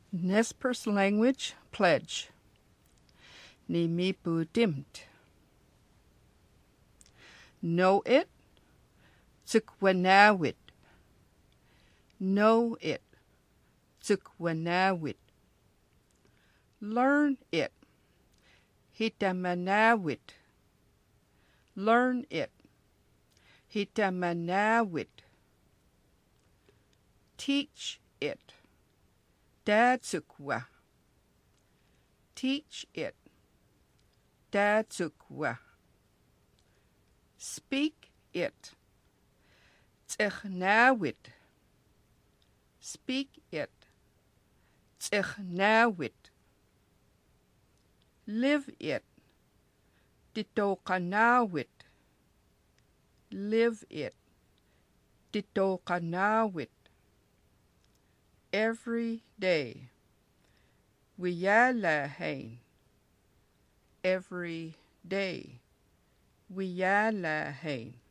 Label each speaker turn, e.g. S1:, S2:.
S1: Nez Perce Language Pledge. Ni mipu dimt. Know it, tukwanawit. Know it, tukwanawit. Learn it, hitamanawit. Learn it, hitamanawit. Teach it, datsukwa. Teach it, datsukwa. Speak it, technawit. Speak it, technawit. Live it, titokanawit. Live it, titokanawit. Every day, wiyalahain. Every day, wiyalahain.